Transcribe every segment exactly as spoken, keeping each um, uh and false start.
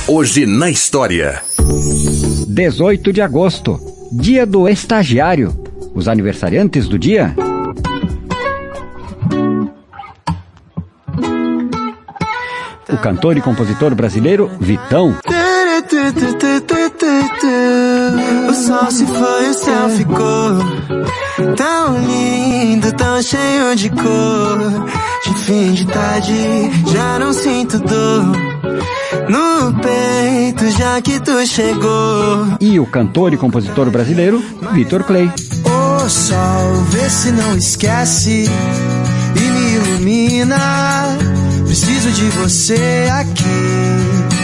Hoje na história. dezoito de agosto, dia do estagiário. Os aniversariantes do dia: o cantor e compositor brasileiro Vitão. O sol se foi, o céu ficou tão lindo, tão cheio de cor. De fim de tarde já não sinto dor no peito, já que tu chegou. E o cantor e compositor brasileiro Vitor Clay. O sol, vê se não esquece e me ilumina. Preciso de você aqui.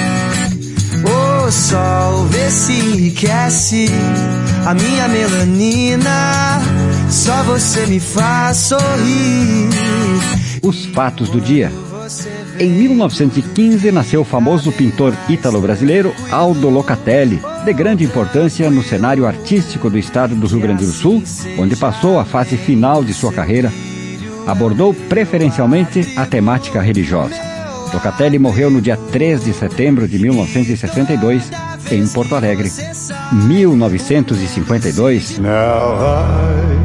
O sol, vê se enriquece a minha melanina. Só você me faz sorrir. Os fatos do dia. Em mil novecentos e quinze nasceu o famoso pintor ítalo-brasileiro Aldo Locatelli, de grande importância no cenário artístico do estado do Rio Grande do Sul, onde passou a fase final de sua carreira. Abordou preferencialmente a temática religiosa. Locatelli morreu no dia três de setembro de mil novecentos e sessenta e dois, em Porto Alegre. mil novecentos e cinquenta e dois. Now I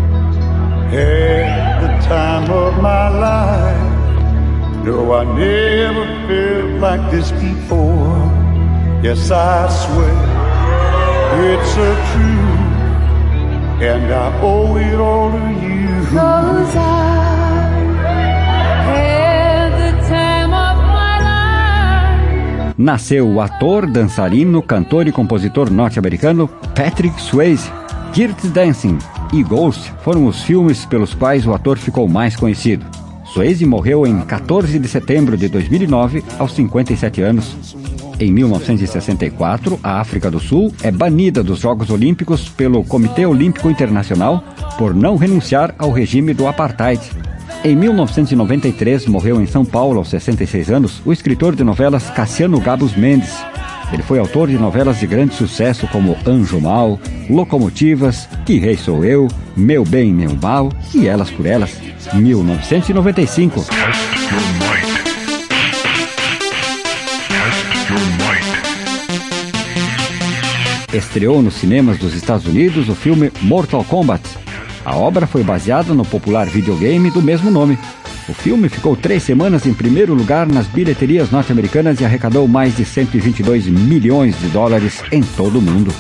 had the time of my life. No, I never felt like this before. Yes, I swear it's a truth, and I owe it all to you. Cause I had the time of my life. Nasceu o ator, dançarino, cantor e compositor norte-americano Patrick Swayze. Dirty Dancing e Ghost foram os filmes pelos quais o ator ficou mais conhecido. Swayze morreu em quatorze de setembro de dois mil e nove, aos cinquenta e sete anos. Em mil novecentos e sessenta e quatro, a África do Sul é banida dos Jogos Olímpicos pelo Comitê Olímpico Internacional por não renunciar ao regime do apartheid. Em mil novecentos e noventa e três, morreu em São Paulo, aos sessenta e seis anos, o escritor de novelas Cassiano Gabos Mendes. Ele foi autor de novelas de grande sucesso como Anjo Mal, Locomotivas, Que Rei Sou Eu, Meu Bem, Meu Mal e Elas por Elas. mil novecentos e noventa e cinco. Estreou nos cinemas dos Estados Unidos o filme Mortal Kombat. A obra foi baseada no popular videogame do mesmo nome. O filme ficou três semanas em primeiro lugar nas bilheterias norte-americanas e arrecadou mais de cento e vinte e dois milhões de dólares em todo o mundo.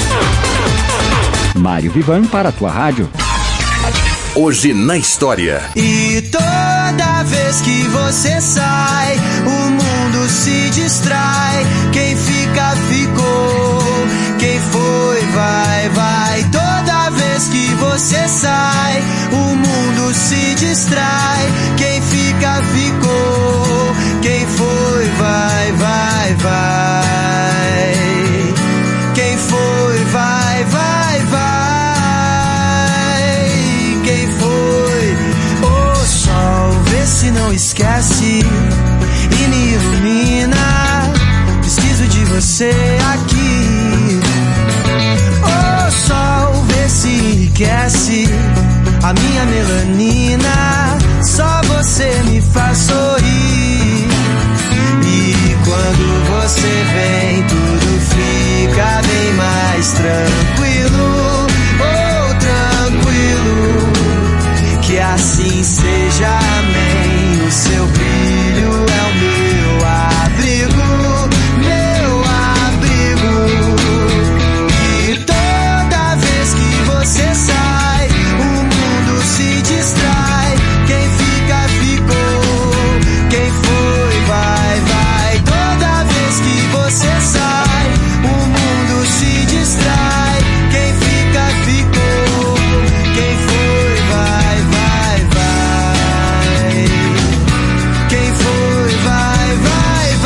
Mário Vivan para a tua rádio. Hoje na história. E toda vez que você sai, o mundo se distrai. Quem fica, ficou. Quem foi, vai, vai. Toda vez que você sai, o mundo se distrai. Quem fica, ficou. Quem foi, vai, vai, vai. Quem foi, vai, vai, vai. Se não esquece e me ilumina. Preciso de você aqui. O sol, vê se enriquece a minha melanina. Só você me faz sorrir. E quando você vem, tudo fica bem mais tranquilo. Oh, tranquilo. Que assim seja, amém. O seu brilho é o meu abrigo, meu abrigo. E toda vez que você sai, o mundo se distrai. Quem fica, ficou. Quem foi, vai, vai. Toda vez que você sai, o mundo se distrai. Quem fica, ficou. Quem foi, vai, vai, vai. Quem foi, vai, vai,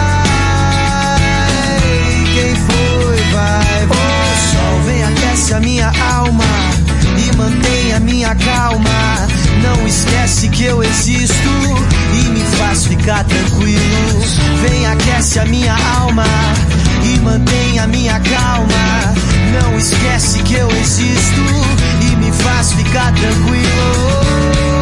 vai. Quem foi, vai, vai. O sol vem, aquece a minha alma e mantém a minha calma. Não esquece que eu existo e me faz ficar tranquilo. Vem, aquece a minha alma e mantém a minha calma. Não esquece que eu existo e me faz ficar tranquilo.